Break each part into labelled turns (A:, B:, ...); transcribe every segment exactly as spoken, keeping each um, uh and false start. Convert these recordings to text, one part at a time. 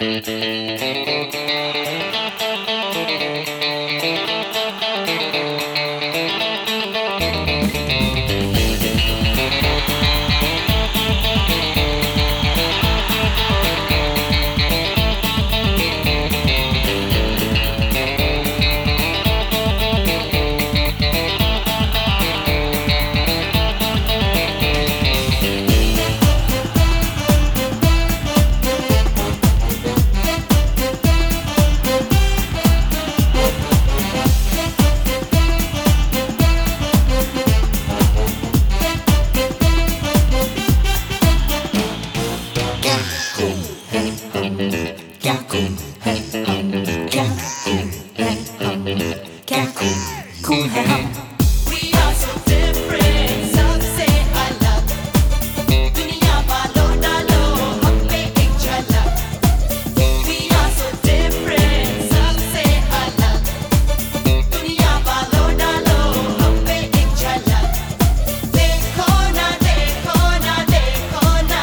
A: क्या कूल है हम, क्या कूल है हम, क्या कूल कूल है हम।
B: We are so different, सबसे अलग, दुनिया वालों डालो हम पे एक झलक। We are so different, सबसे अलग, दुनिया वालों डालो हम पे एक झलक। देखो ना देखो ना देखो ना,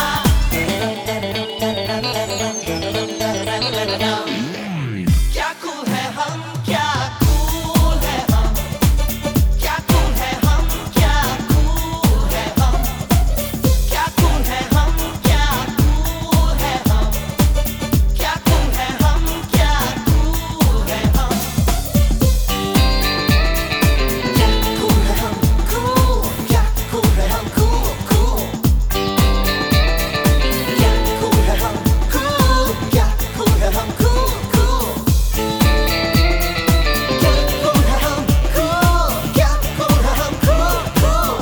B: क्या कूल है हम, क्या कूल है हम, क्या कूल है हम, क्या कूल है हम, क्या कूल है हम, क्या कूल है हम, क्या कूल है हम, क्या कूल है हम, क्या कूल है हम, कूल, क्या कूल है हम, कूल कूल, क्या कूल है हम, कूल, क्या कूल है हम, कूल कूल, क्या कूल है हम, कूल, क्या कूल है हम, कूल कूल।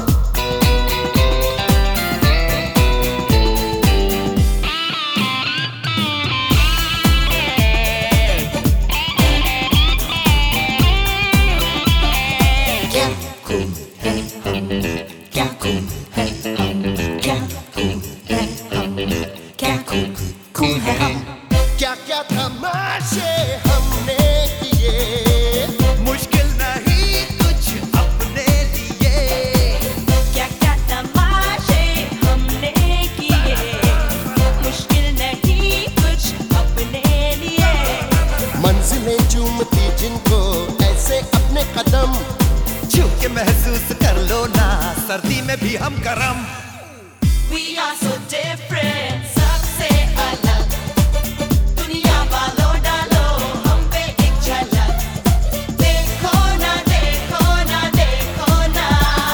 A: क्या कूल है हम, क्या कूल है हम, क्या कूल है हम, क्या कूल कूल है हम।
C: क्या क्या तमाशे हमने किए, मुश्किल नहीं कुछ अपने लिए।
B: क्या क्या तमाशे हमने किए, मुश्किल नहीं कुछ अपने लिए।
C: मंजिलें चूमती जिनको ऐसे अपने कदम, छू के महसूस कर लो ना सर्दी में भी हम गरम।
B: We are so different, सबसे अलग, दुनिया वालों डालो हम पे एक झलक। देखो ना देखो ना देखो ना,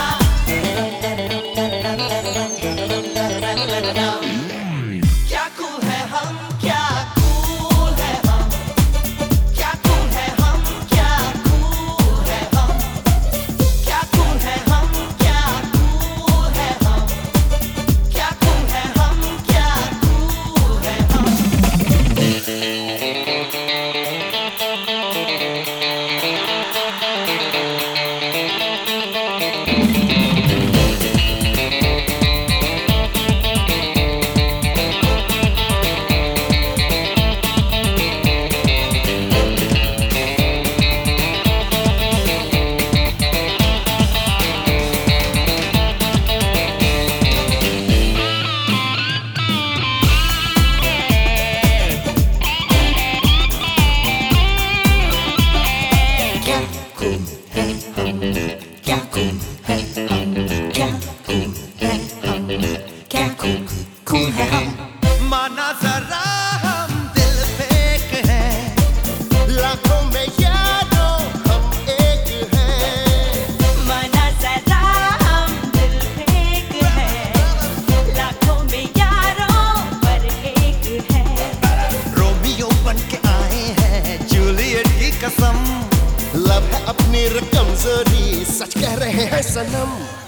B: क्या कूल है हम, क्या कूल है हम, क्या कूल है हम, क्या कूल है हम, क्या कूल है हम, क्या कूल है हम, क्या कूल है हम, क्या कूल है हम।
A: क्या कूल है हम, क्या कूल है हम, क्या कूल है हम, क्या कूल कूल है हम।
C: माना जरा हम दिल फेंक हैं, लाखों में यारों हम एक हैं।
B: मना जरा हम दिल फेंक है, लाखों में यारों पर एक है।
C: रोमियो बन के आए हैं जूलियट की कसम, लब है अपनी रकम जरी, सच कह रहे हैं सनम।